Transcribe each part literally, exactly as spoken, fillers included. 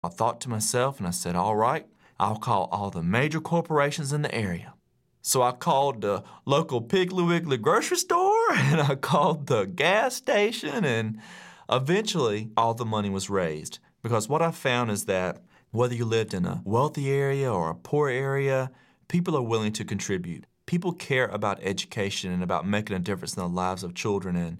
I thought to myself and I said, all right, I'll call all the major corporations in the area. So I called the local Piggly Wiggly grocery store and I called the gas station, and eventually all the money was raised. Because what I found is that whether you lived in a wealthy area or a poor area, people are willing to contribute. People care about education and about making a difference in the lives of children, and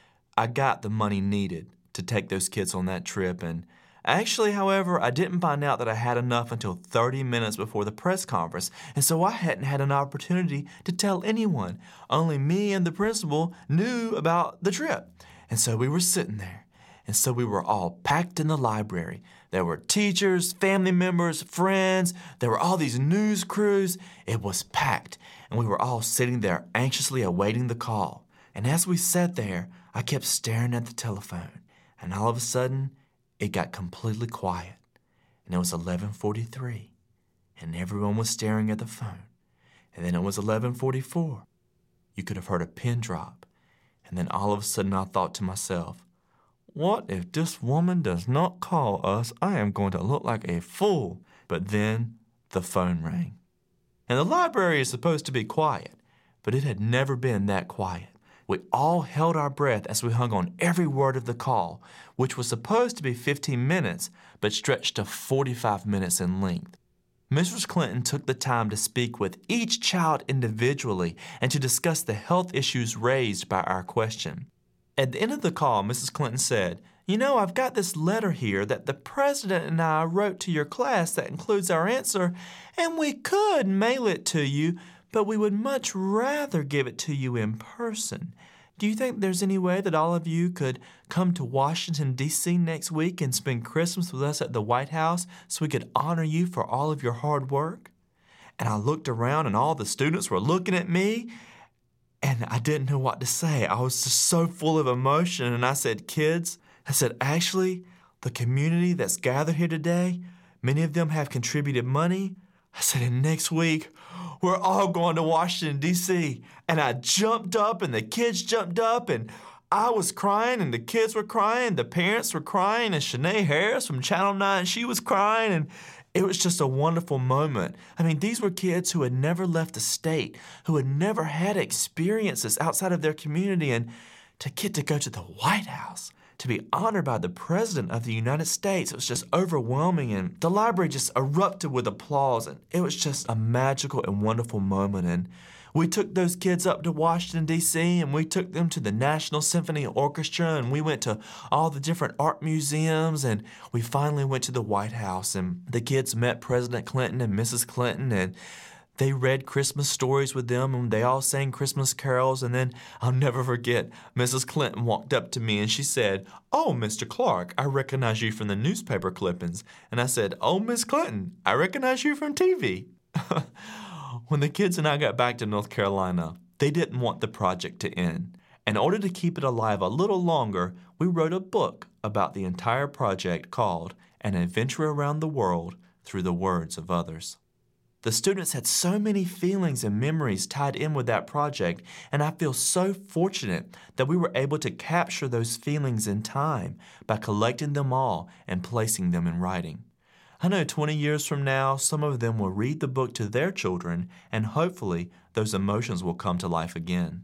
I got the money needed to take those kids on that trip. And actually, however, I didn't find out that I had enough until thirty minutes before the press conference, and so I hadn't had an opportunity to tell anyone. Only me and the principal knew about the trip. And so we were sitting there, and so we were all packed in the library. There were teachers, family members, friends. There were all these news crews. It was packed, and we were all sitting there anxiously awaiting the call. And as we sat there, I kept staring at the telephone, and all of a sudden, it got completely quiet, and it was eleven forty-three, and everyone was staring at the phone. And then it was eleven forty-four. You could have heard a pin drop, and then all of a sudden I thought to myself, what if this woman does not call us? I am going to look like a fool. But then the phone rang. And the library is supposed to be quiet, but it had never been that quiet. We all held our breath as we hung on every word of the call, which was supposed to be fifteen minutes, but stretched to forty-five minutes in length. Missus Clinton took the time to speak with each child individually and to discuss the health issues raised by our question. At the end of the call, Missus Clinton said, you know, I've got this letter here that the president and I wrote to your class that includes our answer, and we could mail it to you, but we would much rather give it to you in person. Do you think there's any way that all of you could come to Washington, D C next week and spend Christmas with us at the White House so we could honor you for all of your hard work? And I looked around and all the students were looking at me, and I didn't know what to say. I was just so full of emotion, and I said, kids, I said, actually, the community that's gathered here today, many of them have contributed money. I said, and next week, we're all going to Washington, D C And I jumped up, and the kids jumped up, and I was crying, and the kids were crying, the parents were crying, and Shanae Harris from Channel nine, she was crying, and it was just a wonderful moment. I mean, these were kids who had never left the state, who had never had experiences outside of their community, and to get to go to the White House, to be honored by the President of the United States, it was just overwhelming, and the library just erupted with applause, and it was just a magical and wonderful moment. And we took those kids up to Washington, D C, and we took them to the National Symphony Orchestra, and we went to all the different art museums, and we finally went to the White House, and the kids met President Clinton and Missus Clinton, and they read Christmas stories with them, and they all sang Christmas carols. And then I'll never forget, Missus Clinton walked up to me and she said, oh, Mister Clark, I recognize you from the newspaper clippings. And I said, oh, Miss Clinton, I recognize you from T V. When the kids and I got back to North Carolina, they didn't want the project to end. In order to keep it alive a little longer, we wrote a book about the entire project called An Adventure Around the World Through the Words of Others. The students had so many feelings and memories tied in with that project, and I feel so fortunate that we were able to capture those feelings in time by collecting them all and placing them in writing. I know twenty years from now, some of them will read the book to their children, and hopefully those emotions will come to life again.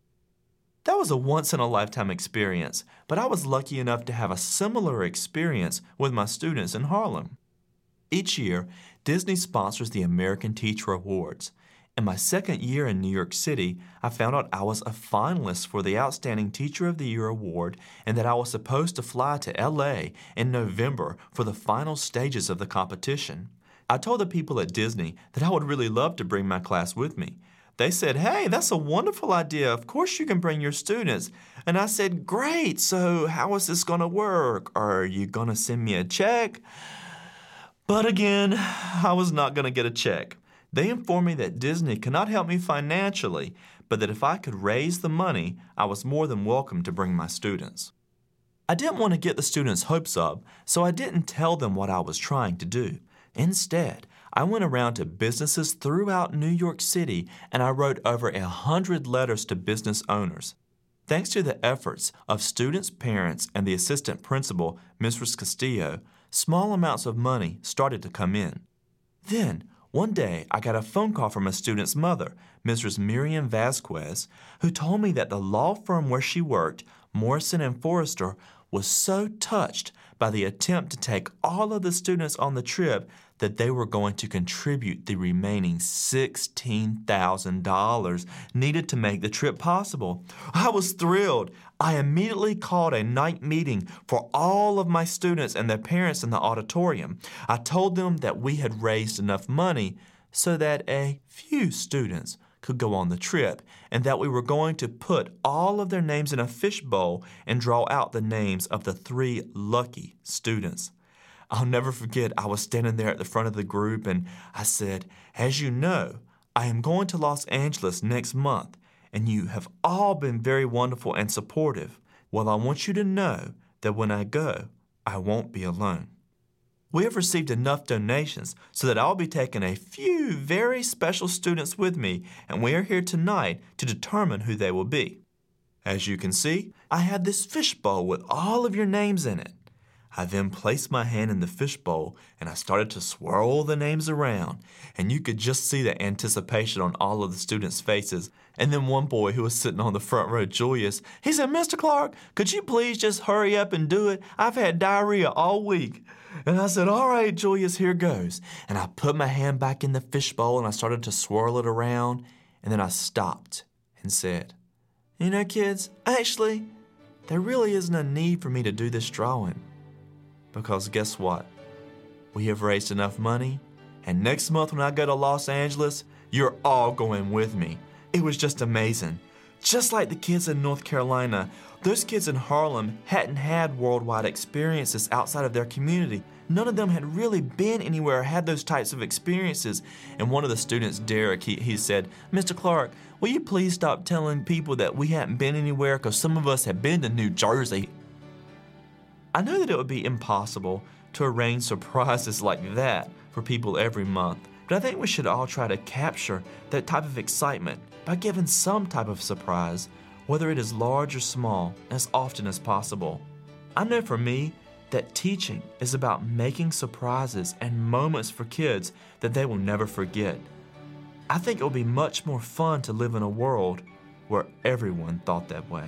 That was a once-in-a-lifetime experience, but I was lucky enough to have a similar experience with my students in Harlem. Each year, Disney sponsors the American Teacher Awards. In my second year in New York City, I found out I was a finalist for the Outstanding Teacher of the Year award and that I was supposed to fly to L A in November for the final stages of the competition. I told the people at Disney that I would really love to bring my class with me. They said, hey, that's a wonderful idea. Of course you can bring your students. And I said, great, so how is this going to work? Are you going to send me a check? But again, I was not going to get a check. They informed me that Disney could not help me financially, but that if I could raise the money, I was more than welcome to bring my students. I didn't want to get the students' hopes up, so I didn't tell them what I was trying to do. Instead, I went around to businesses throughout New York City and I wrote over a hundred letters to business owners. Thanks to the efforts of students, parents, and the assistant principal, Missus Castillo, small amounts of money started to come in. Then, one day, I got a phone call from a student's mother, Missus Miriam Vasquez, who told me that the law firm where she worked, Morrison and Forrester, was so touched by the attempt to take all of the students on the trip that they were going to contribute the remaining sixteen thousand dollars needed to make the trip possible. I was thrilled. I immediately called a night meeting for all of my students and their parents in the auditorium. I told them that we had raised enough money so that a few students could go on the trip, and that we were going to put all of their names in a fishbowl and draw out the names of the three lucky students. I'll never forget, I was standing there at the front of the group and I said, "As you know, I am going to Los Angeles next month, and you have all been very wonderful and supportive. Well, I want you to know that when I go, I won't be alone. We have received enough donations so that I'll be taking a few very special students with me, and we are here tonight to determine who they will be. As you can see, I have this fishbowl with all of your names in it." I then placed my hand in the fishbowl and I started to swirl the names around, and you could just see the anticipation on all of the students' faces. And then one boy who was sitting on the front row, Julius, he said, "Mister Clark, could you please just hurry up and do it? I've had diarrhea all week." And I said, "All right, Julius, here goes." And I put my hand back in the fishbowl and I started to swirl it around, and then I stopped and said, "You know, kids, actually, there really isn't a need for me to do this drawing. Because guess what? We have raised enough money, and next month when I go to Los Angeles, you're all going with me." It was just amazing. Just like the kids in North Carolina, those kids in Harlem hadn't had worldwide experiences outside of their community. None of them had really been anywhere or had those types of experiences. And one of the students, Derek, he, he said, "Mister Clark, will you please stop telling people that we hadn't been anywhere, because some of us have been to New Jersey." I know that it would be impossible to arrange surprises like that for people every month, but I think we should all try to capture that type of excitement by giving some type of surprise, whether it is large or small, as often as possible. I know for me that teaching is about making surprises and moments for kids that they will never forget. I think it will be much more fun to live in a world where everyone thought that way.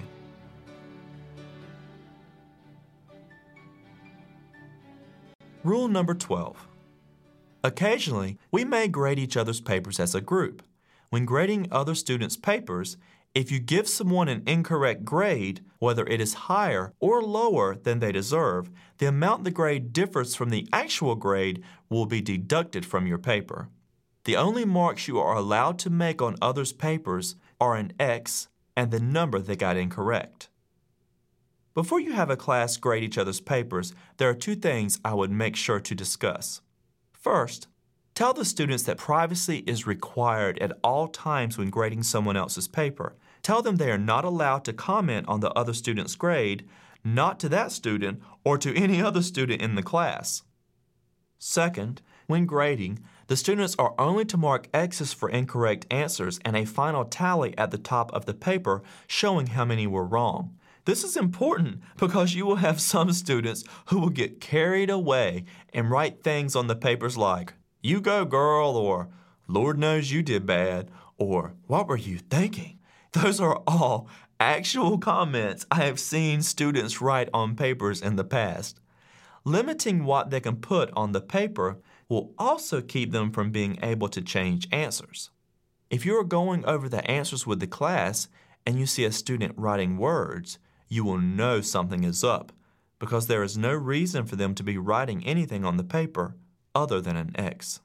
Rule number twelve. Occasionally, we may grade each other's papers as a group. When grading other students' papers, if you give someone an incorrect grade, whether it is higher or lower than they deserve, the amount the grade differs from the actual grade will be deducted from your paper. The only marks you are allowed to make on others' papers are an X and the number they got incorrect. Before you have a class grade each other's papers, there are two things I would make sure to discuss. First, tell the students that privacy is required at all times when grading someone else's paper. Tell them they are not allowed to comment on the other student's grade, not to that student or to any other student in the class. Second, when grading, the students are only to mark X's for incorrect answers and a final tally at the top of the paper showing how many were wrong. This is important because you will have some students who will get carried away and write things on the papers like, "You go, girl," or "Lord knows you did bad," or "What were you thinking?" Those are all actual comments I have seen students write on papers in the past. Limiting what they can put on the paper will also keep them from being able to change answers. If you are going over the answers with the class and you see a student writing words, you will know something is up, because there is no reason for them to be writing anything on the paper other than an X.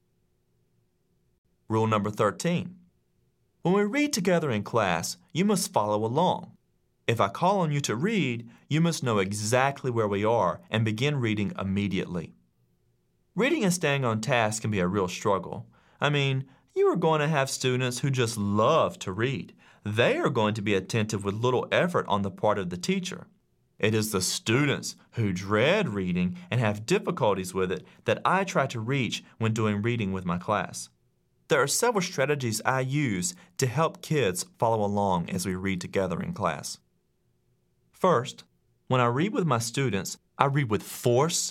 Rule number thirteen. When we read together in class, you must follow along. If I call on you to read, you must know exactly where we are and begin reading immediately. Reading and staying on task can be a real struggle. I mean, you are going to have students who just love to read. They are going to be attentive with little effort on the part of the teacher. It is the students who dread reading and have difficulties with it that I try to reach when doing reading with my class. There are several strategies I use to help kids follow along as we read together in class. First, when I read with my students, I read with force,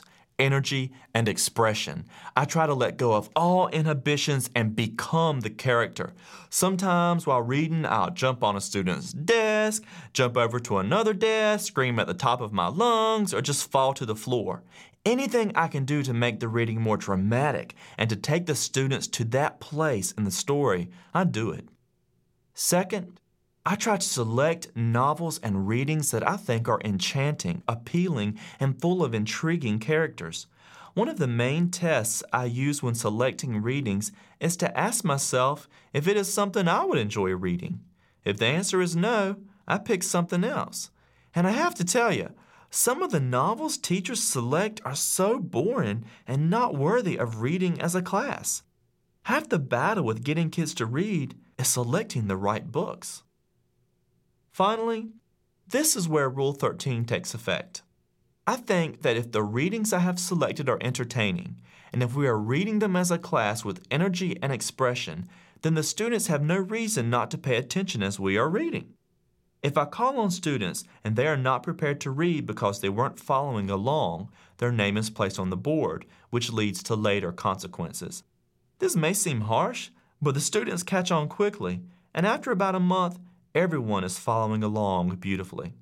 energy and expression. I try to let go of all inhibitions and become the character. Sometimes while reading, I'll jump on a student's desk, jump over to another desk, scream at the top of my lungs, or just fall to the floor. Anything I can do to make the reading more dramatic and to take the students to that place in the story, I do it. Second, I try to select novels and readings that I think are enchanting, appealing, and full of intriguing characters. One of the main tests I use when selecting readings is to ask myself if it is something I would enjoy reading. If the answer is no, I pick something else. And I have to tell you, some of the novels teachers select are so boring and not worthy of reading as a class. Half the battle with getting kids to read is selecting the right books. Finally, this is where Rule thirteen takes effect. I think that if the readings I have selected are entertaining, and if we are reading them as a class with energy and expression, then the students have no reason not to pay attention as we are reading. If I call on students and they are not prepared to read because they weren't following along, their name is placed on the board, which leads to later consequences. This may seem harsh, but the students catch on quickly, and after about a month, everyone is following along beautifully.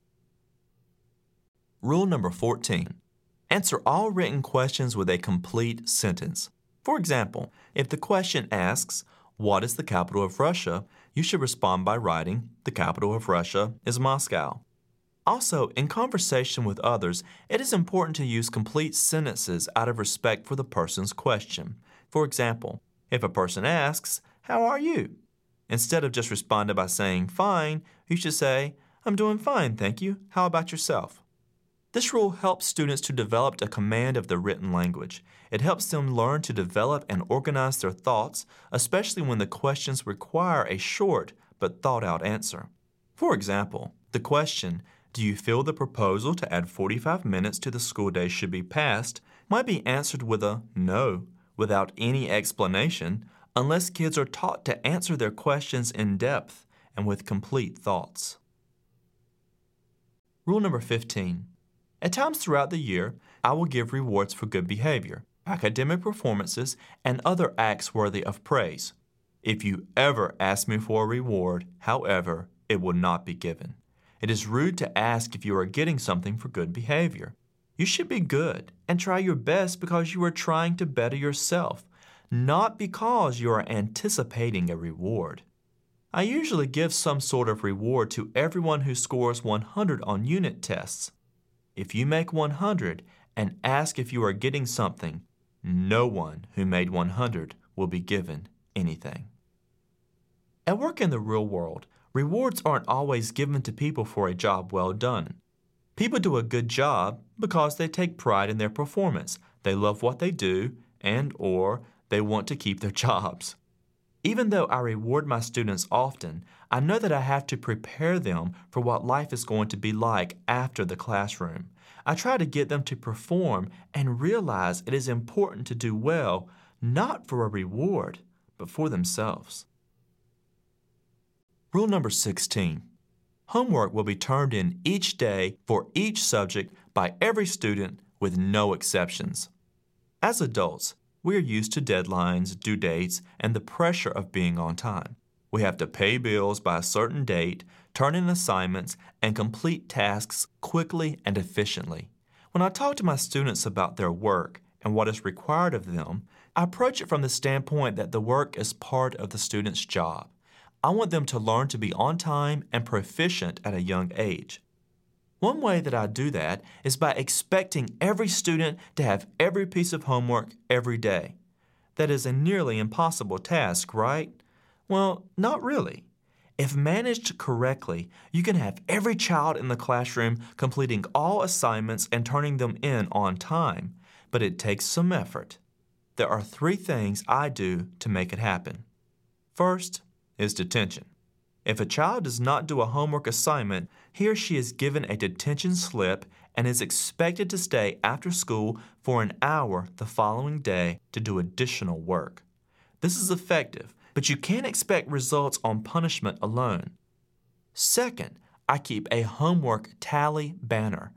Rule number fourteen. Answer all written questions with a complete sentence. For example, if the question asks, "What is the capital of Russia?" you should respond by writing, "The capital of Russia is Moscow." Also, in conversation with others, it is important to use complete sentences out of respect for the person's question. For example, if a person asks, "How are you?" instead of just responding by saying, "Fine," you should say, "I'm doing fine, thank you. How about yourself?" This rule helps students to develop a command of the written language. It helps them learn to develop and organize their thoughts, especially when the questions require a short but thought-out answer. For example, the question, "Do you feel the proposal to add forty-five minutes to the school day should be passed?" might be answered with a "no," without any explanation, unless kids are taught to answer their questions in depth and with complete thoughts. Rule number fifteen. At times throughout the year, I will give rewards for good behavior, academic performances, and other acts worthy of praise. If you ever ask me for a reward, however, it will not be given. It is rude to ask if you are getting something for good behavior. You should be good and try your best because you are trying to better yourself, not because you are anticipating a reward. I usually give some sort of reward to everyone who scores one hundred on unit tests. If you make one hundred and ask if you are getting something, no one who made one hundred will be given anything. At work in the real world, rewards aren't always given to people for a job well done. People do a good job because they take pride in their performance, they love what they do, and or they want to keep their jobs. Even though I reward my students often, I know that I have to prepare them for what life is going to be like after the classroom. I try to get them to perform and realize it is important to do well, not for a reward, but for themselves. Rule number sixteen. Homework will be turned in each day for each subject by every student with no exceptions. As adults, we are used to deadlines, due dates, and the pressure of being on time. We have to pay bills by a certain date, turn in assignments, and complete tasks quickly and efficiently. When I talk to my students about their work and what is required of them, I approach it from the standpoint that the work is part of the student's job. I want them to learn to be on time and proficient at a young age. One way that I do that is by expecting every student to have every piece of homework every day. That is a nearly impossible task, right? Well, not really. If managed correctly, you can have every child in the classroom completing all assignments and turning them in on time, but it takes some effort. There are three things I do to make it happen. First is detention. If a child does not do a homework assignment, he or she is given a detention slip and is expected to stay after school for an hour the following day to do additional work. This is effective, but you can't expect results on punishment alone. Second, I keep a homework tally banner.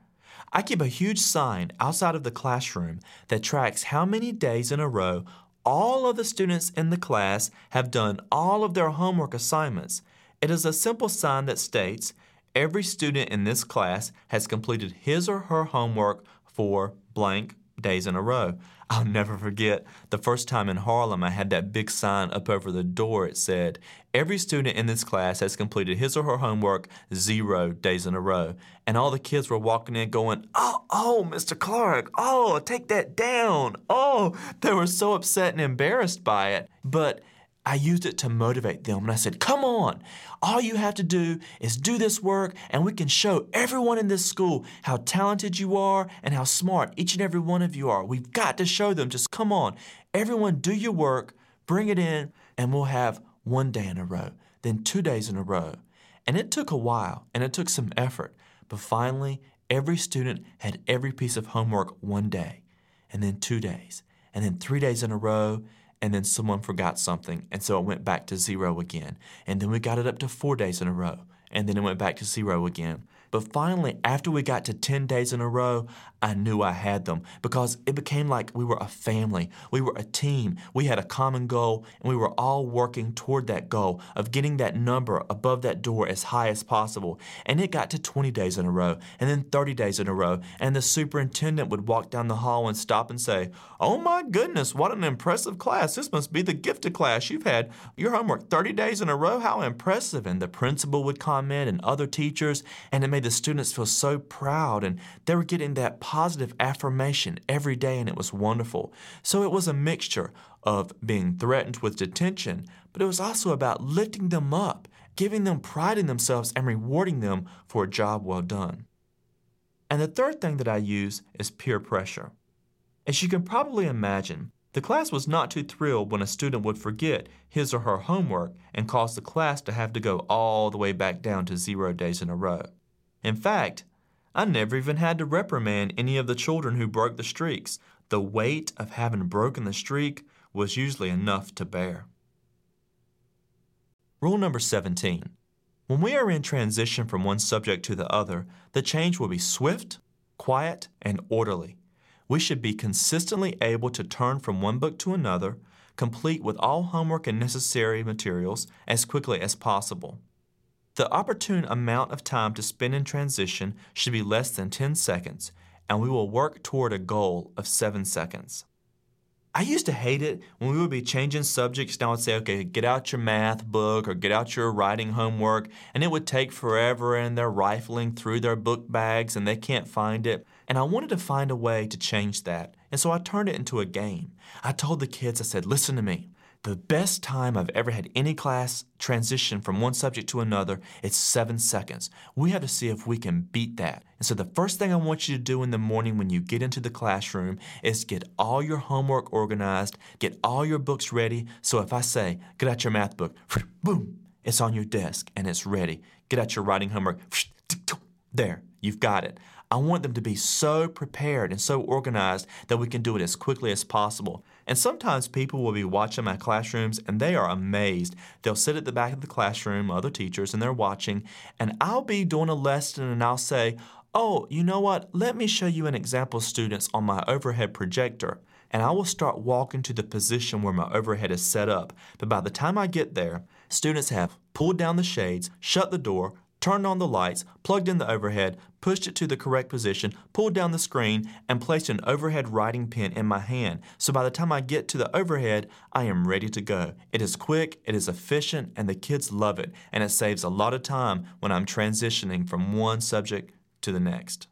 I keep a huge sign outside of the classroom that tracks how many days in a row all of the students in the class have done all of their homework assignments. It is a simple sign that states, every student in this class has completed his or her homework for blank days in a row. I'll never forget the first time in Harlem I had that big sign up over the door. It said, every student in this class has completed his or her homework zero days in a row. And all the kids were walking in going, oh, oh, Mister Clark, oh, take that down. Oh, they were so upset and embarrassed by it. But I used it to motivate them, and I said, come on, all you have to do is do this work, and we can show everyone in this school how talented you are and how smart each and every one of you are. We've got to show them. Just come on, everyone do your work, bring it in, and we'll have one day in a row, then two days in a row. And it took a while, and it took some effort, but finally, every student had every piece of homework one day, and then two days, and then three days in a row, and then someone forgot something, and so it went back to zero again. And then we got it up to four days in a row, and then it went back to zero again. But finally, after we got to ten days in a row, I knew I had them because it became like we were a family. We were a team. We had a common goal, and we were all working toward that goal of getting that number above that door as high as possible. And it got to twenty days in a row, and then thirty days in a row, and the superintendent would walk down the hall and stop and say, oh my goodness, what an impressive class. This must be the gifted class. You've had your homework thirty days in a row. How impressive. And the principal would comment and other teachers, and it made the students feel so proud, and they were getting that positive affirmation every day, and it was wonderful. So it was a mixture of being threatened with detention, but it was also about lifting them up, giving them pride in themselves, and rewarding them for a job well done. And the third thing that I use is peer pressure. As you can probably imagine, the class was not too thrilled when a student would forget his or her homework and cause the class to have to go all the way back down to zero days in a row. In fact, I never even had to reprimand any of the children who broke the streaks. The weight of having broken the streak was usually enough to bear. Rule number seventeen. When we are in transition from one subject to the other, the change will be swift, quiet, and orderly. We should be consistently able to turn from one book to another, complete with all homework and necessary materials as quickly as possible. The opportune amount of time to spend in transition should be less than ten seconds, and we will work toward a goal of seven seconds. I used to hate it when we would be changing subjects and I would say, okay, get out your math book or get out your writing homework, and it would take forever and they're rifling through their book bags and they can't find it. And I wanted to find a way to change that, and so I turned it into a game. I told the kids, I said, listen to me. The best time I've ever had any class transition from one subject to another is seven seconds. We have to see if we can beat that. And so the first thing I want you to do in the morning when you get into the classroom is get all your homework organized, get all your books ready. So if I say, get out your math book, boom, it's on your desk and it's ready. Get out your writing homework, there, you've got it. I want them to be so prepared and so organized that we can do it as quickly as possible. And sometimes people will be watching my classrooms and they are amazed. They'll sit at the back of the classroom, other teachers, and they're watching, and I'll be doing a lesson and I'll say, oh, you know what? Let me show you an example of students on my overhead projector. And I will start walking to the position where my overhead is set up. But by the time I get there, students have pulled down the shades, shut the door, turned on the lights, plugged in the overhead, pushed it to the correct position, pulled down the screen, and placed an overhead writing pen in my hand. So by the time I get to the overhead, I am ready to go. It is quick, it is efficient, and the kids love it. And it saves a lot of time when I'm transitioning from one subject to the next.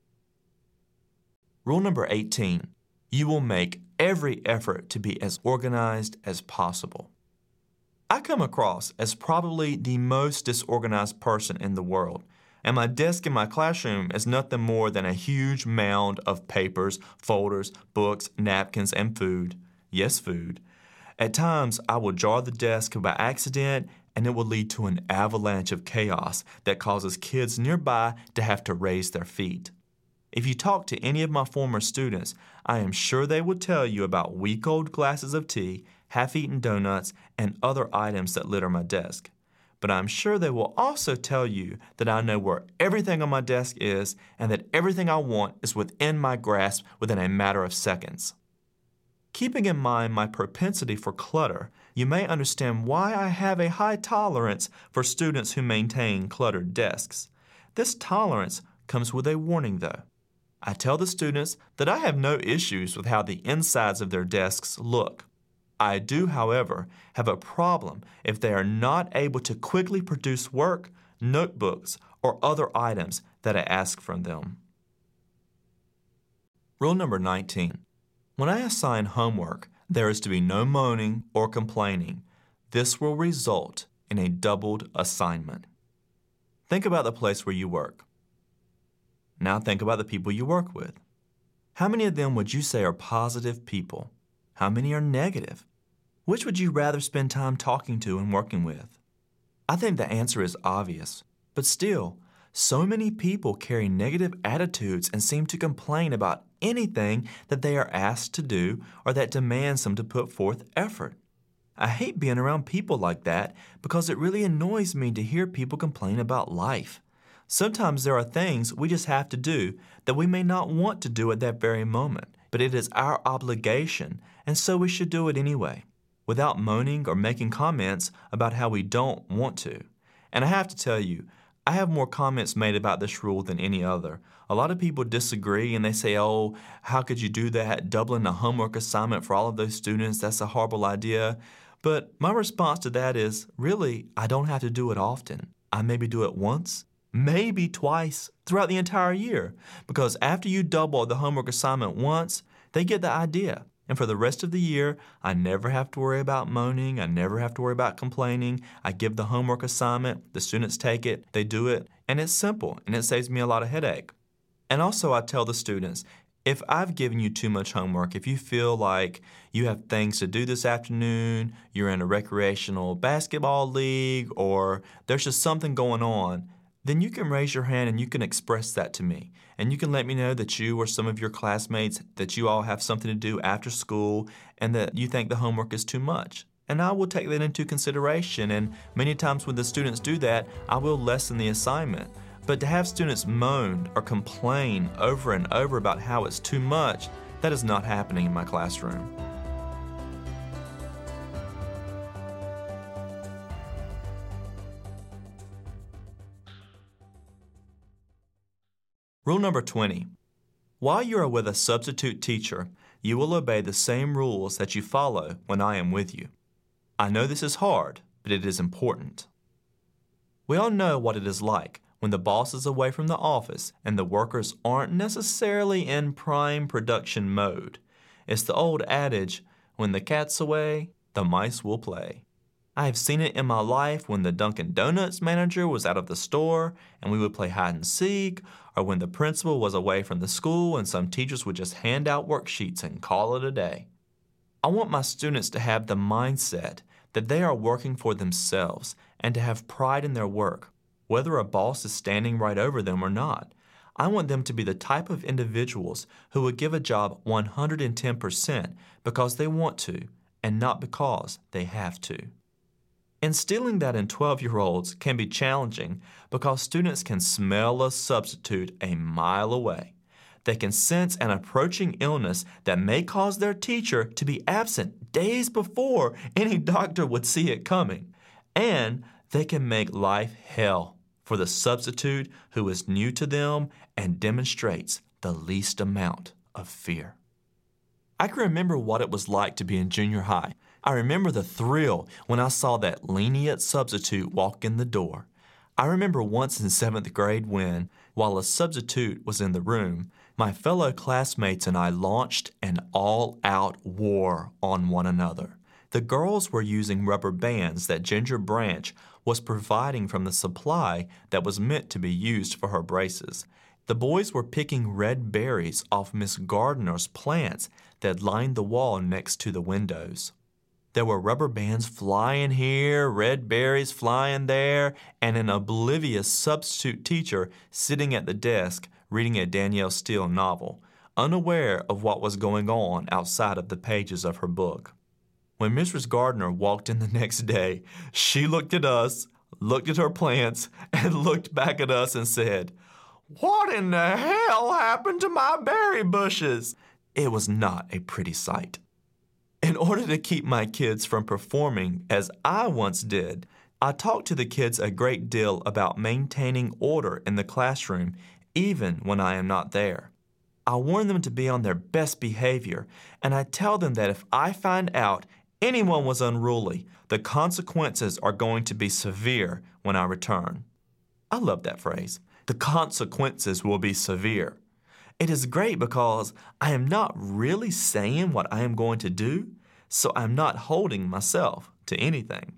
Rule number eighteen. You will make every effort to be as organized as possible. I come across as probably the most disorganized person in the world, and my desk in my classroom is nothing more than a huge mound of papers, folders, books, napkins, and food. Yes, food. At times, I will jar the desk by accident, and it will lead to an avalanche of chaos that causes kids nearby to have to raise their feet. If you talk to any of my former students, I am sure they would tell you about week-old glasses of tea, half-eaten donuts, and other items that litter my desk. but I'm sure they will also tell you that I know where everything on my desk is and that everything I want is within my grasp within a matter of seconds. Keeping in mind my propensity for clutter, you may understand why I have a high tolerance for students who maintain cluttered desks. This tolerance comes with a warning though. I tell the students that I have no issues with how the insides of their desks look. I do, however, have a problem if they are not able to quickly produce work, notebooks, or other items that I ask from them. Rule number nineteen. When I assign homework, there is to be no moaning or complaining. This will result in a doubled assignment. Think about the place where you work. Now think about the people you work with. How many of them would you say are positive people? How many are negative? Which would you rather spend time talking to and working with? I think the answer is obvious, but still, so many people carry negative attitudes and seem to complain about anything that they are asked to do or that demands them to put forth effort. I hate being around people like that because it really annoys me to hear people complain about life. Sometimes there are things we just have to do that we may not want to do at that very moment, but it is our obligation, and so we should do it anyway, without moaning or making comments about how we don't want to. And I have to tell you, I have more comments made about this rule than any other. A lot of people disagree and they say, oh, how could you do that? Doubling the homework assignment for all of those students, that's a horrible idea. But my response to that is, really, I don't have to do it often. I maybe do it once, maybe twice throughout the entire year. Because after you double the homework assignment once, they get the idea. And for the rest of the year, I never have to worry about moaning. I never have to worry about complaining. I give the homework assignment, the students take it, they do it, and it's simple, and it saves me a lot of headache. And also I tell the students, if I've given you too much homework, if you feel like you have things to do this afternoon, you're in a recreational basketball league, or there's just something going on, then you can raise your hand and you can express that to me. And you can let me know that you or some of your classmates, that you all have something to do after school and that you think the homework is too much. And I will take that into consideration, and many times when the students do that, I will lessen the assignment. But to have students moan or complain over and over about how it's too much, that is not happening in my classroom. Rule number twenty. While you are with a substitute teacher, you will obey the same rules that you follow when I am with you. I know this is hard, but it is important. We all know what it is like when the boss is away from the office and the workers aren't necessarily in prime production mode. It's the old adage, when the cat's away, the mice will play. I have seen it in my life when the Dunkin' Donuts manager was out of the store and we would play hide and seek, or when the principal was away from the school and some teachers would just hand out worksheets and call it a day. I want my students to have the mindset that they are working for themselves and to have pride in their work, whether a boss is standing right over them or not. I want them to be the type of individuals who would give a job one hundred ten percent because they want to and not because they have to. Instilling that in twelve-year-olds can be challenging because students can smell a substitute a mile away. They can sense an approaching illness that may cause their teacher to be absent days before any doctor would see it coming. And they can make life hell for the substitute who is new to them and demonstrates the least amount of fear. I can remember what it was like to be in junior high. I remember the thrill when I saw that lenient substitute walk in the door. I remember once in seventh grade when, while a substitute was in the room, my fellow classmates and I launched an all-out war on one another. The girls were using rubber bands that Ginger Branch was providing from the supply that was meant to be used for her braces. The boys were picking red berries off Miss Gardner's plants that lined the wall next to the windows. There were rubber bands flying here, red berries flying there, and an oblivious substitute teacher sitting at the desk reading a Danielle Steele novel, unaware of what was going on outside of the pages of her book. When Missus Gardner walked in the next day, she looked at us, looked at her plants, and looked back at us and said, "What in the hell happened to my berry bushes?" It was not a pretty sight. In order to keep my kids from performing as I once did, I talked to the kids a great deal about maintaining order in the classroom even when I am not there. I warn them to be on their best behavior, and I tell them that if I find out anyone was unruly, the consequences are going to be severe when I return. I love that phrase. The consequences will be severe. It is great because I am not really saying what I am going to do, so I'm not holding myself to anything.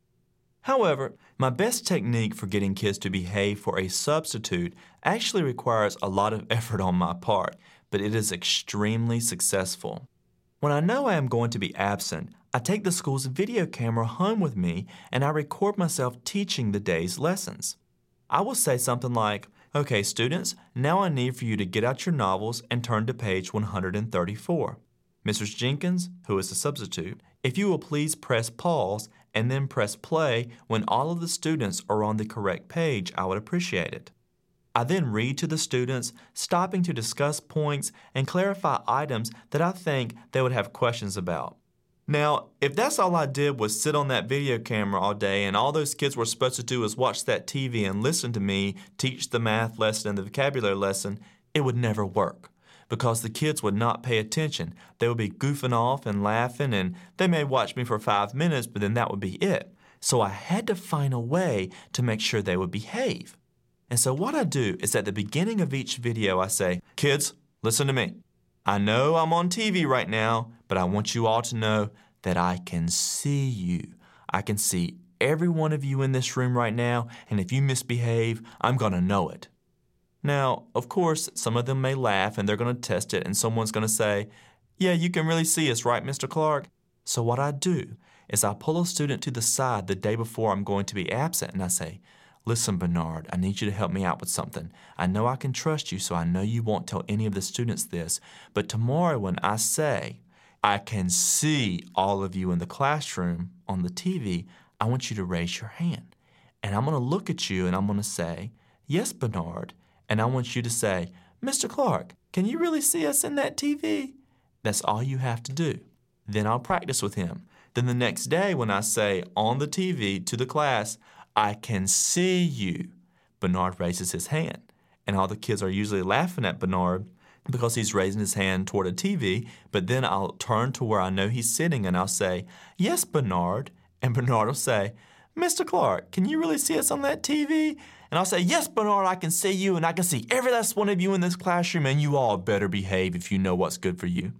However, my best technique for getting kids to behave for a substitute actually requires a lot of effort on my part, but it is extremely successful. When I know I am going to be absent, I take the school's video camera home with me and I record myself teaching the day's lessons. I will say something like, "Okay, students, now I need for you to get out your novels and turn to page one hundred thirty-four. Missus Jenkins, who is the substitute, if you will please press pause and then press play when all of the students are on the correct page, I would appreciate it." I then read to the students, stopping to discuss points and clarify items that I think they would have questions about. Now, if that's all I did was sit on that video camera all day and all those kids were supposed to do was watch that T V and listen to me teach the math lesson and the vocabulary lesson, it would never work because the kids would not pay attention. They would be goofing off and laughing, and they may watch me for five minutes, but then that would be it. So I had to find a way to make sure they would behave. And so what I do is at the beginning of each video, I say, "Kids, listen to me. I know I'm on T V right now, but I want you all to know that I can see you. I can see every one of you in this room right now, and if you misbehave, I'm going to know it." Now, of course, some of them may laugh and they're going to test it, and someone's going to say, "Yeah, you can really see us, right, Mister Clark?" So what I do is I pull a student to the side the day before I'm going to be absent, and I say, "Listen, Bernard, I need you to help me out with something. I know I can trust you, so I know you won't tell any of the students this, but tomorrow when I say, I can see all of you in the classroom on the T V, I want you to raise your hand. And I'm going to look at you and I'm going to say, 'Yes, Bernard.' And I want you to say, 'Mister Clark, can you really see us in that T V?' That's all you have to do. Then I'll practice with him. Then the next day when I say on the T V to the class, 'I can see you,' Bernard raises his hand. And all the kids are usually laughing at Bernard because he's raising his hand toward a T V, but then I'll turn to where I know he's sitting and I'll say, 'Yes, Bernard.' And Bernard will say, 'Mister Clark, can you really see us on that T V?' And I'll say, 'Yes, Bernard, I can see you, and I can see every last one of you in this classroom, and you all better behave if you know what's good for you.'"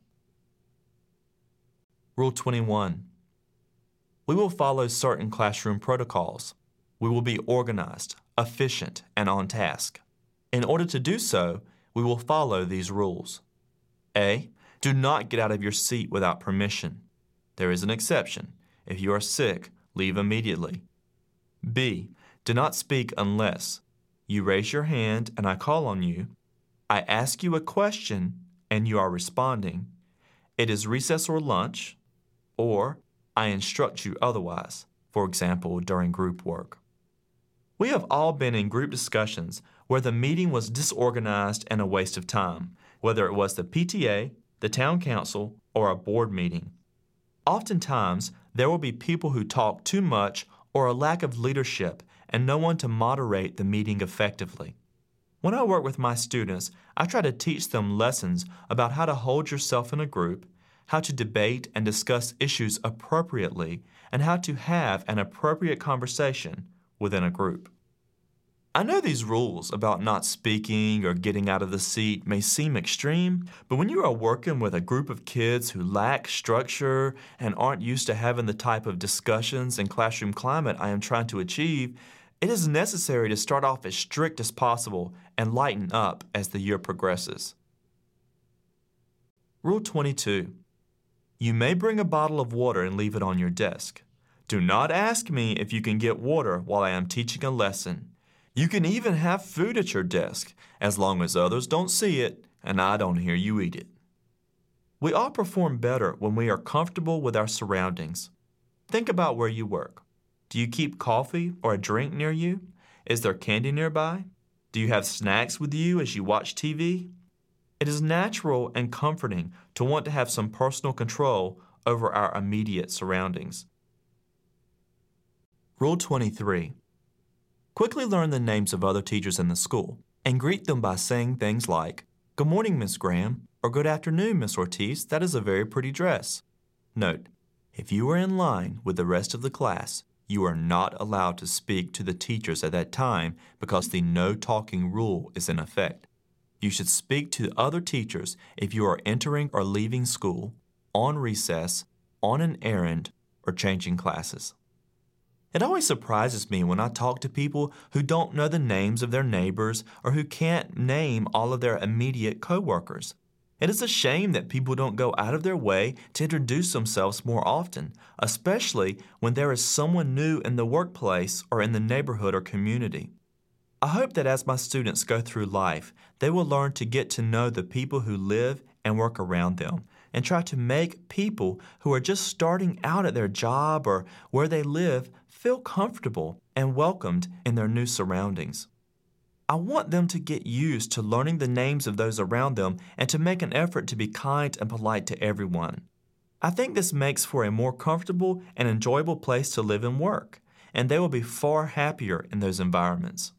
Rule twenty-one. We will follow certain classroom protocols. We will be organized, efficient, and on task. In order to do so, we will follow these rules. A. Do not get out of your seat without permission. There is an exception. If you are sick, leave immediately. B. Do not speak unless you raise your hand and I call on you, I ask you a question and you are responding, it is recess or lunch, or I instruct you otherwise, for example, during group work. We have all been in group discussions where the meeting was disorganized and a waste of time, whether it was the P T A, the town council, or a board meeting. Oftentimes, there will be people who talk too much or a lack of leadership and no one to moderate the meeting effectively. When I work with my students, I try to teach them lessons about how to hold yourself in a group, how to debate and discuss issues appropriately, and how to have an appropriate conversation within a group. I know these rules about not speaking or getting out of the seat may seem extreme, but when you are working with a group of kids who lack structure and aren't used to having the type of discussions and classroom climate I am trying to achieve, it is necessary to start off as strict as possible and lighten up as the year progresses. Rule twenty-two. You may bring a bottle of water and leave it on your desk. Do not ask me if you can get water while I am teaching a lesson. You can even have food at your desk, as long as others don't see it and I don't hear you eat it. We all perform better when we are comfortable with our surroundings. Think about where you work. Do you keep coffee or a drink near you? Is there candy nearby? Do you have snacks with you as you watch T V? It is natural and comforting to want to have some personal control over our immediate surroundings. Rule twenty-three. Quickly learn the names of other teachers in the school and greet them by saying things like, "Good morning, Miss Graham," or "Good afternoon, Miss Ortiz. That is a very pretty dress." Note, if you are in line with the rest of the class, you are not allowed to speak to the teachers at that time because the no talking rule is in effect. You should speak to other teachers if you are entering or leaving school, on recess, on an errand, or changing classes. It always surprises me when I talk to people who don't know the names of their neighbors or who can't name all of their immediate coworkers. It is a shame that people don't go out of their way to introduce themselves more often, especially when there is someone new in the workplace or in the neighborhood or community. I hope that as my students go through life, they will learn to get to know the people who live and work around them and try to make people who are just starting out at their job or where they live feel comfortable and welcomed in their new surroundings. I want them to get used to learning the names of those around them and to make an effort to be kind and polite to everyone. I think this makes for a more comfortable and enjoyable place to live and work, and they will be far happier in those environments.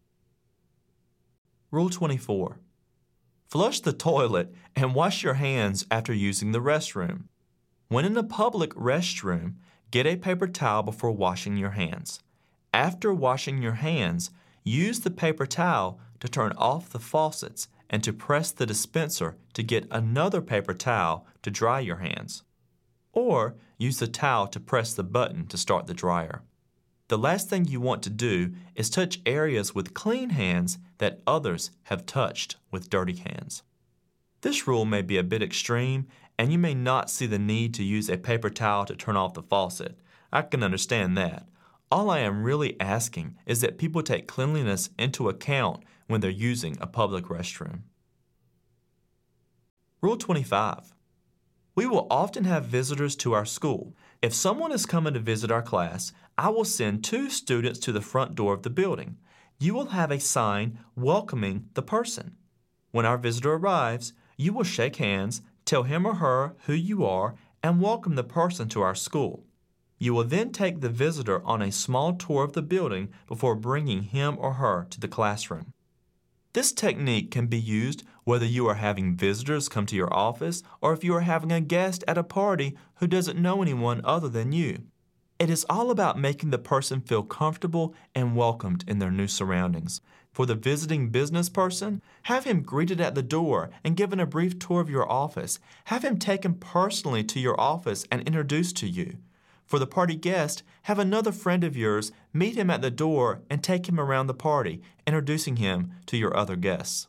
Rule twenty-four. Flush the toilet and wash your hands after using the restroom. When in a public restroom, get a paper towel before washing your hands. After washing your hands, use the paper towel to turn off the faucets and to press the dispenser to get another paper towel to dry your hands. Or use the towel to press the button to start the dryer. The last thing you want to do is touch areas with clean hands that others have touched with dirty hands. This rule may be a bit extreme, and you may not see the need to use a paper towel to turn off the faucet. I can understand that. All I am really asking is that people take cleanliness into account when they're using a public restroom. Rule twenty-five. We will often have visitors to our school. If someone is coming to visit our class, I will send two students to the front door of the building. You will have a sign welcoming the person. When our visitor arrives, you will shake hands, tell him or her who you are, and welcome the person to our school. You will then take the visitor on a small tour of the building before bringing him or her to the classroom. This technique can be used whether you are having visitors come to your office or if you are having a guest at a party who doesn't know anyone other than you. It is all about making the person feel comfortable and welcomed in their new surroundings. For the visiting business person, have him greeted at the door and given a brief tour of your office. Have him taken personally to your office and introduced to you. For the party guest, have another friend of yours meet him at the door and take him around the party, introducing him to your other guests.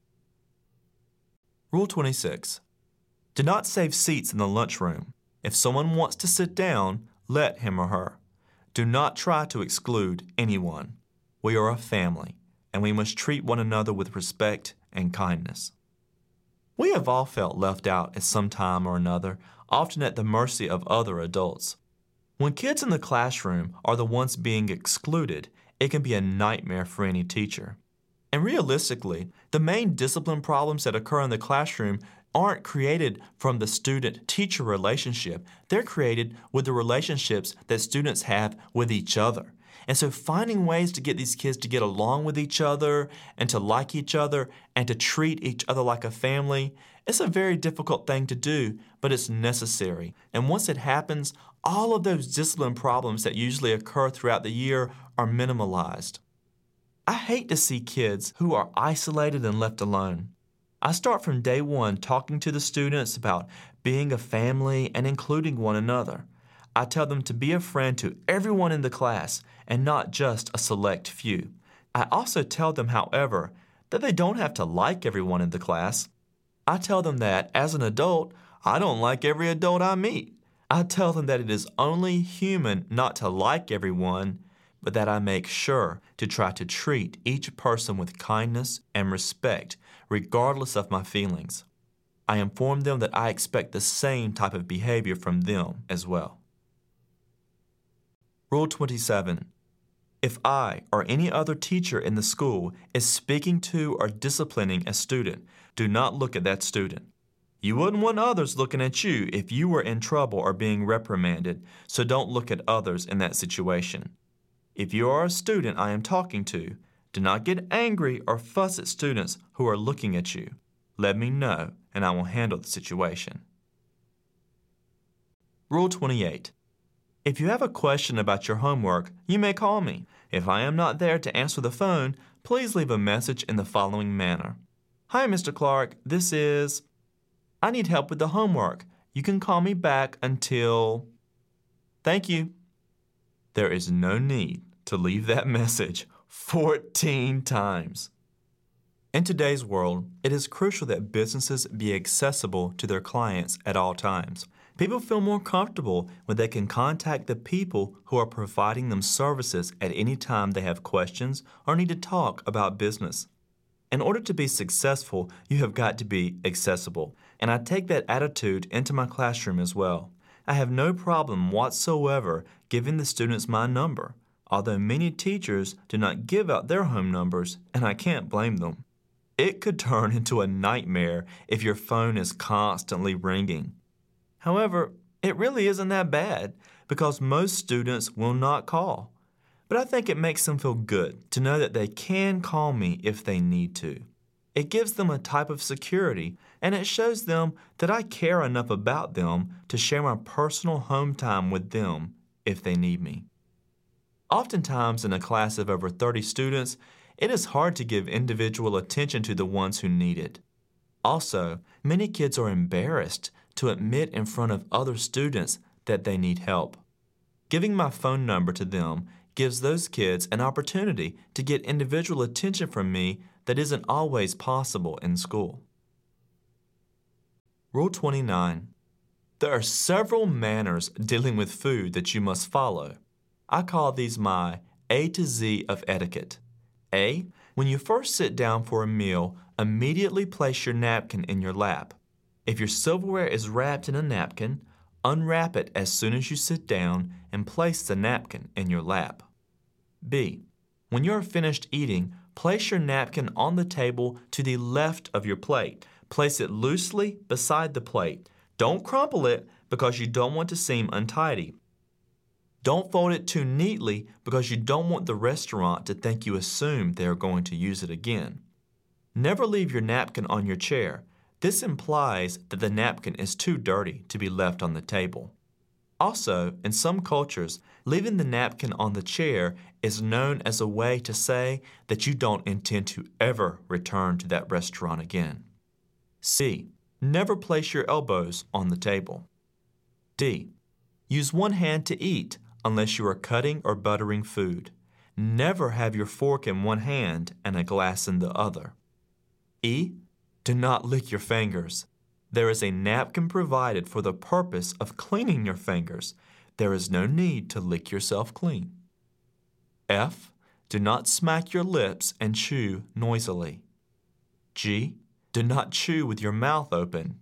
Rule twenty-six. Do not save seats in the lunchroom. If someone wants to sit down, let him or her. Do not try to exclude anyone. We are a family, and we must treat one another with respect and kindness. We have all felt left out at some time or another, often at the mercy of other adults. When kids in the classroom are the ones being excluded, it can be a nightmare for any teacher. And realistically, the main discipline problems that occur in the classroom aren't created from the student-teacher relationship. They're created with the relationships that students have with each other. And so finding ways to get these kids to get along with each other and to like each other and to treat each other like a family, it's a very difficult thing to do, but it's necessary. And once it happens, all of those discipline problems that usually occur throughout the year are minimalized. I hate to see kids who are isolated and left alone. I start from day one talking to the students about being a family and including one another. I tell them to be a friend to everyone in the class and not just a select few. I also tell them, however, that they don't have to like everyone in the class. I tell them that, as an adult, I don't like every adult I meet. I tell them that it is only human not to like everyone, but that I make sure to try to treat each person with kindness and respect, regardless of my feelings. I inform them that I expect the same type of behavior from them as well. Rule twenty-seven. If I or any other teacher in the school is speaking to or disciplining a student, do not look at that student. You wouldn't want others looking at you if you were in trouble or being reprimanded, so don't look at others in that situation. If you are a student I am talking to, do not get angry or fuss at students who are looking at you. Let me know, and I will handle the situation. Rule twenty-eight. If you have a question about your homework, you may call me. If I am not there to answer the phone, please leave a message in the following manner. Hi, Mister Clark, this is... I need help with the homework. You can call me back until... Thank you. There is no need to leave that message fourteen times. In today's world, it is crucial that businesses be accessible to their clients at all times. People feel more comfortable when they can contact the people who are providing them services at any time they have questions or need to talk about business. In order to be successful, you have got to be accessible, and I take that attitude into my classroom as well. I have no problem whatsoever giving the students my number, although many teachers do not give out their home numbers, and I can't blame them. It could turn into a nightmare if your phone is constantly ringing. However, it really isn't that bad because most students will not call. But I think it makes them feel good to know that they can call me if they need to. It gives them a type of security, and it shows them that I care enough about them to share my personal home time with them if they need me. Oftentimes in a class of over thirty students, it is hard to give individual attention to the ones who need it. Also, many kids are embarrassed to admit in front of other students that they need help. Giving my phone number to them gives those kids an opportunity to get individual attention from me that isn't always possible in school. Rule twenty-nine. There are several manners dealing with food that you must follow. I call these my A to Z of etiquette. A. When you first sit down for a meal, immediately place your napkin in your lap. If your silverware is wrapped in a napkin, unwrap it as soon as you sit down and place the napkin in your lap. B. When you are finished eating, place your napkin on the table to the left of your plate. Place it loosely beside the plate. Don't crumple it because you don't want to seem untidy. Don't fold it too neatly because you don't want the restaurant to think you assume they are going to use it again. Never leave your napkin on your chair. This implies that the napkin is too dirty to be left on the table. Also, in some cultures, leaving the napkin on the chair is known as a way to say that you don't intend to ever return to that restaurant again. C. Never place your elbows on the table. D. Use one hand to eat unless you are cutting or buttering food. Never have your fork in one hand and a glass in the other. E. Do not lick your fingers. There is a napkin provided for the purpose of cleaning your fingers. There is no need to lick yourself clean. F. Do not smack your lips and chew noisily. G. Do not chew with your mouth open.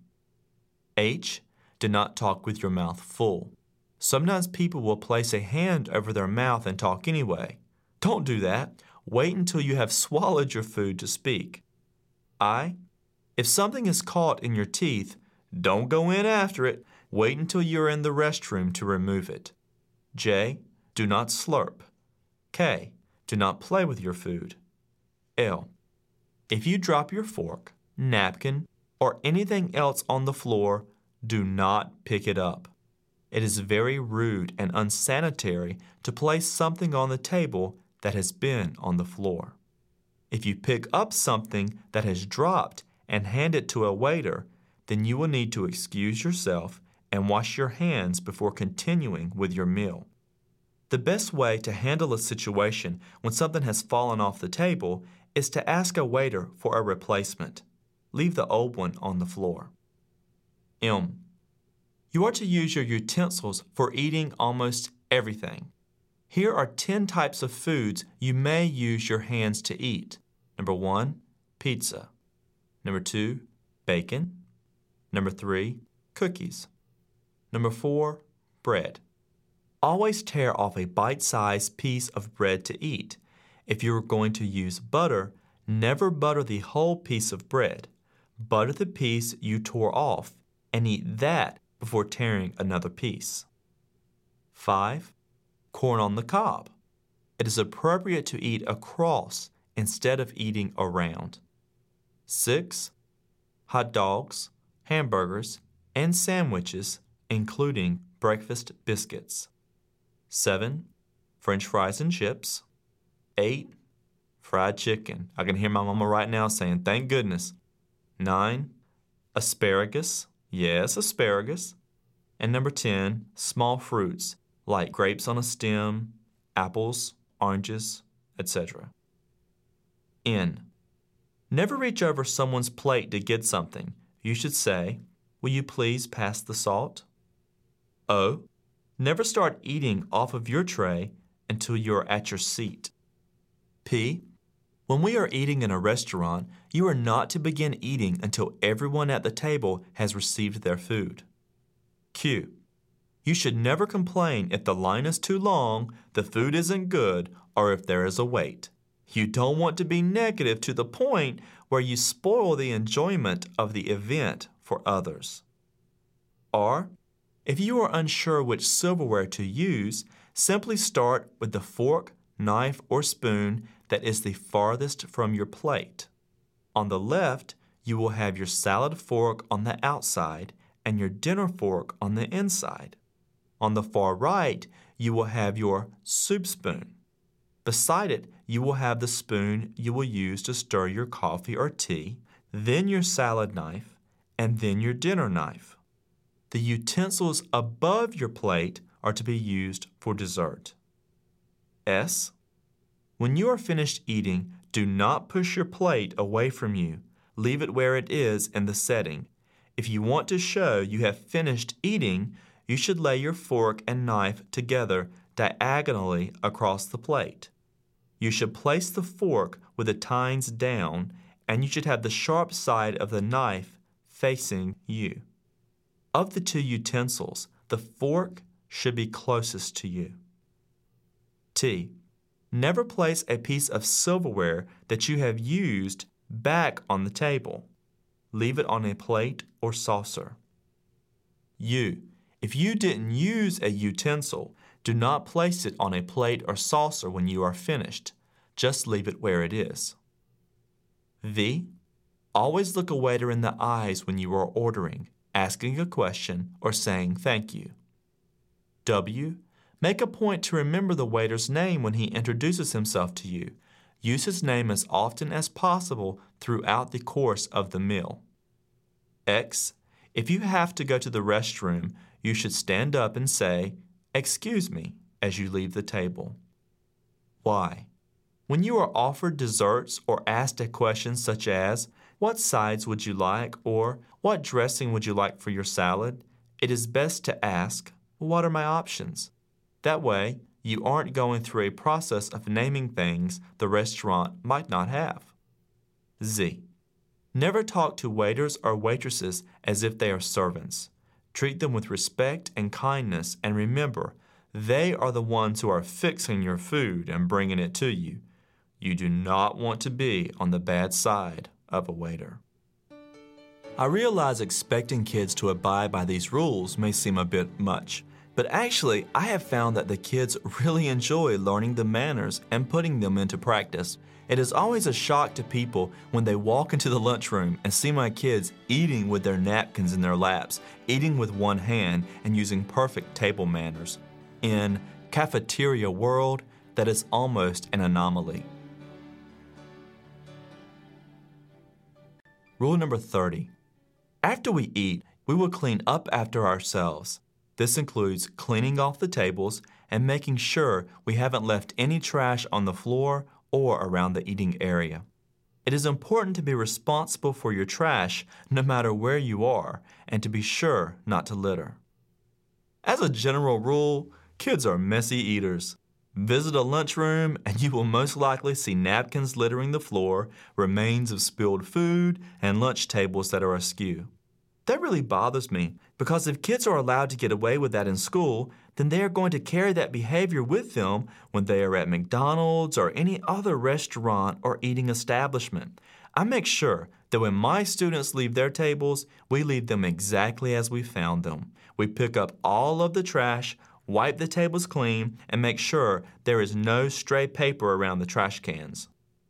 H. Do not talk with your mouth full. Sometimes people will place a hand over their mouth and talk anyway. Don't do that. Wait until you have swallowed your food to speak. I. If something is caught in your teeth, don't go in after it. Wait until you're in the restroom to remove it. J. Do not slurp. K. Do not play with your food. L. If you drop your fork, napkin, or anything else on the floor, do not pick it up. It is very rude and unsanitary to place something on the table that has been on the floor. If you pick up something that has dropped and hand it to a waiter, then you will need to excuse yourself and wash your hands before continuing with your meal. The best way to handle a situation when something has fallen off the table is to ask a waiter for a replacement. Leave the old one on the floor. M. You are to use your utensils for eating almost everything. Here are ten types of foods you may use your hands to eat. Number one, pizza. Number two, bacon. Number three, cookies. Number four, bread. Always tear off a bite-sized piece of bread to eat. If you are going to use butter, never butter the whole piece of bread. Butter the piece you tore off and eat that before tearing another piece. five. Corn on the cob. It is appropriate to eat across instead of eating around. six. Hot dogs, hamburgers, and sandwiches, including breakfast biscuits. seven. French fries and chips. eight. Fried chicken. I can hear my mama right now saying, thank goodness. nine. Asparagus. Yes, asparagus. And number ten, small fruits like grapes on a stem, apples, oranges, et cetera. N. Never reach over someone's plate to get something. You should say, will you please pass the salt? O. Never start eating off of your tray until you're at your seat. P. When we are eating in a restaurant, you are not to begin eating until everyone at the table has received their food. Q. You should never complain if the line is too long, the food isn't good, or if there is a wait. You don't want to be negative to the point where you spoil the enjoyment of the event for others. R. If you are unsure which silverware to use, simply start with the fork, knife, or spoon that is the farthest from your plate. On the left, you will have your salad fork on the outside and your dinner fork on the inside. On the far right, you will have your soup spoon. Beside it, you will have the spoon you will use to stir your coffee or tea, then your salad knife, and then your dinner knife. The utensils above your plate are to be used for dessert. S. When you are finished eating, do not push your plate away from you. Leave it where it is in the setting. If you want to show you have finished eating, you should lay your fork and knife together diagonally across the plate. You should place the fork with the tines down, and you should have the sharp side of the knife facing you. Of the two utensils, the fork should be closest to you. T. Never place a piece of silverware that you have used back on the table. Leave it on a plate or saucer. U. If you didn't use a utensil, do not place it on a plate or saucer when you are finished. Just leave it where it is. V. Always look a waiter in the eyes when you are ordering, asking a question, or saying thank you. W. Make a point to remember the waiter's name when he introduces himself to you. Use his name as often as possible throughout the course of the meal. X. If you have to go to the restroom, you should stand up and say, "Excuse me," as you leave the table. Y. When you are offered desserts or asked a question such as, "What sides would you like?" or "What dressing would you like for your salad?" it is best to ask, "What are my options?" That way, you aren't going through a process of naming things the restaurant might not have. Z. Never talk to waiters or waitresses as if they are servants. Treat them with respect and kindness, and remember, they are the ones who are fixing your food and bringing it to you. You do not want to be on the bad side of a waiter. I realize expecting kids to abide by these rules may seem a bit much, but actually, I have found that the kids really enjoy learning the manners and putting them into practice. It is always a shock to people when they walk into the lunchroom and see my kids eating with their napkins in their laps, eating with one hand, and using perfect table manners. In cafeteria world, that is almost an anomaly. Rule number thirty. After we eat, we will clean up after ourselves. This includes cleaning off the tables and making sure we haven't left any trash on the floor or around the eating area. It is important to be responsible for your trash no matter where you are, and to be sure not to litter. As a general rule, kids are messy eaters. Visit a lunchroom and you will most likely see napkins littering the floor, remains of spilled food, and lunch tables that are askew. That really bothers me because if kids are allowed to get away with that in school, then they are going to carry that behavior with them when they are at McDonald's or any other restaurant or eating establishment. I make sure that when my students leave their tables, we leave them exactly as we found them. We pick up all of the trash, wipe the tables clean, and make sure there is no stray paper around the trash cans.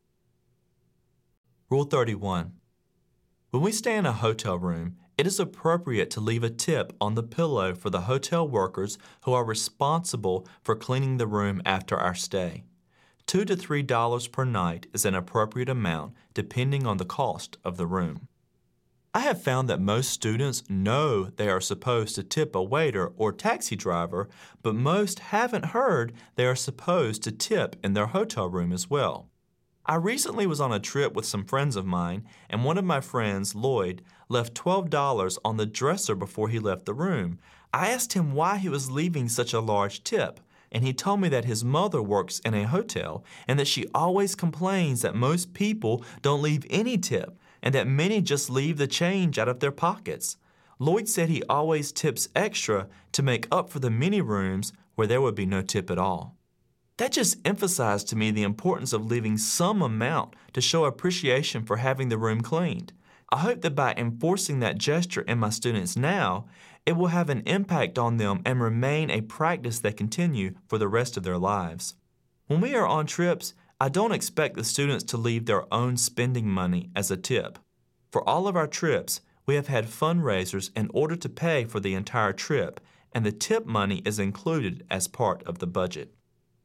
Rule thirty-one. When we stay in a hotel room, it is appropriate to leave a tip on the pillow for the hotel workers who are responsible for cleaning the room after our stay. Two to three dollars per night is an appropriate amount depending on the cost of the room. I have found that most students know they are supposed to tip a waiter or taxi driver, but most haven't heard they are supposed to tip in their hotel room as well. I recently was on a trip with some friends of mine, and one of my friends, Lloyd, left twelve dollars on the dresser before he left the room. I asked him why he was leaving such a large tip, and he told me that his mother works in a hotel and that she always complains that most people don't leave any tip and that many just leave the change out of their pockets. Lloyd said he always tips extra to make up for the many rooms where there would be no tip at all. That just emphasized to me the importance of leaving some amount to show appreciation for having the room cleaned. I hope that by enforcing that gesture in my students now, it will have an impact on them and remain a practice that continue for the rest of their lives. When we are on trips, I don't expect the students to leave their own spending money as a tip. For all of our trips, we have had fundraisers in order to pay for the entire trip, and the tip money is included as part of the budget.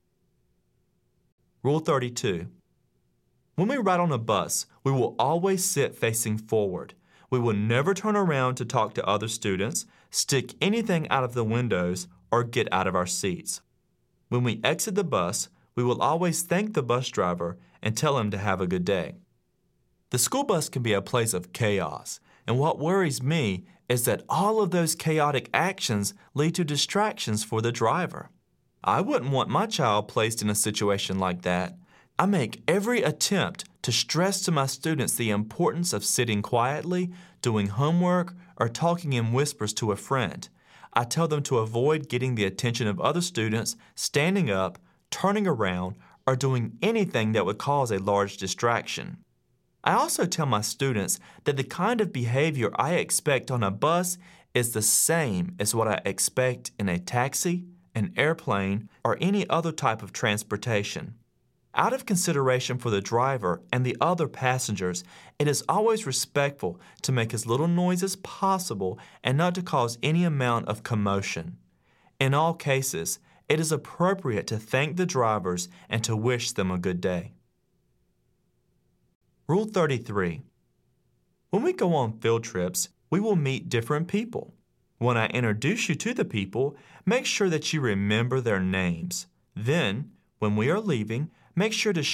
Rule thirty-two. When we ride on a bus, we will always sit facing forward. We will never turn around to talk to other students, stick anything out of the windows, or get out of our seats. When we exit the bus, we will always thank the bus driver and tell him to have a good day. The school bus can be a place of chaos, and what worries me is that all of those chaotic actions lead to distractions for the driver. I wouldn't want my child placed in a situation like that. I make every attempt to stress to my students the importance of sitting quietly, doing homework, or talking in whispers to a friend. I tell them to avoid getting the attention of other students, standing up, turning around, or doing anything that would cause a large distraction. I also tell my students that the kind of behavior I expect on a bus is the same as what I expect in a taxi, an airplane, or any other type of transportation. Out of consideration for the driver and the other passengers, it is always respectful to make as little noise as possible and not to cause any amount of commotion. In all cases, it is appropriate to thank the drivers and to wish them a good day. Rule thirty-three. When we go on field trips, we will meet different people. When I introduce you to the people, make sure that you remember their names. Then, when we are leaving, make sure to